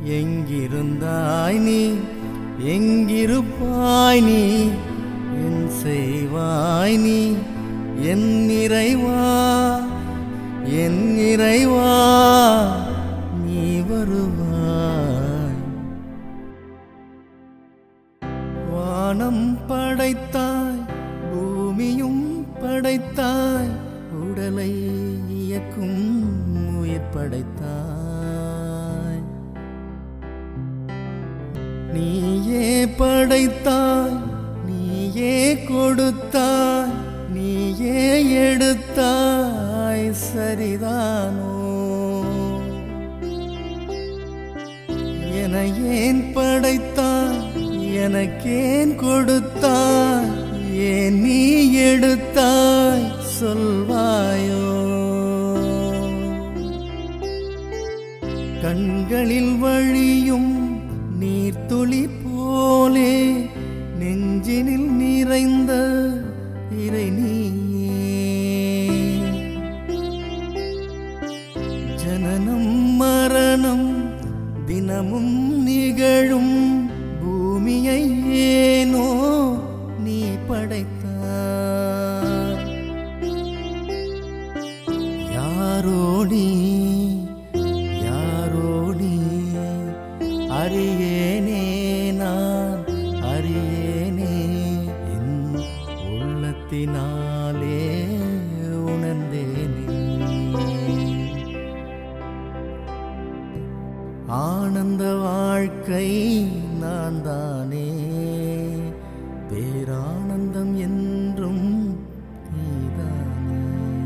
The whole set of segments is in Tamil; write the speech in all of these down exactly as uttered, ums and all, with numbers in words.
எங்கிருந்தாய் நீ, எங்கிருப்பாய் நீ, என் செய்வாய் நீ, என் இறைவா, என் இறைவா, நீ வருவாய். வானம் படைத்தாய், பூமியும் படைத்தாய், உடலை இயக்கும் உயிர் படைத்தாய். நீயே படைத்தாய், நீயே கொடுத்தாய், நீயே எடுத்தாய், சரிதானோ? என ஏன் படைத்தாய், எனக்கேன் கொடுத்தாய், ஏன் நீ எடுத்தாய் சொல்வாயோ? கண்களில் வழியும் நீர்த்துளி போலே நெஞ்சினில் நிறைந்த இறை நீயே. ஜனனம் மரணம் தினமும் நிகழும் பூமியை ஏனோ நீ படைத்தாய். யாரோடி யாரோடி அறியேனே, நான் அறியேனே, என் உள்ளத்தினாலே உணர்ந்தேனே. ஆனந்த வாழ்க்கை நான் தானே, பேரானந்தம் என்றும் நீதானே.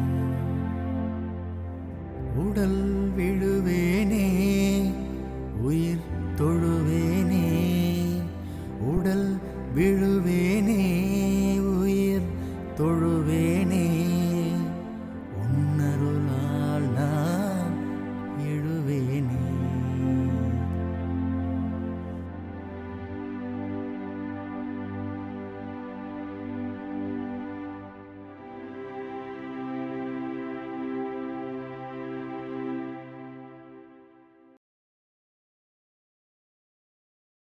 உடல் விழுவேனே, உயிர் தொழுவேனே, உடல் விழுவேனே, உயிர் தொழுவேனே.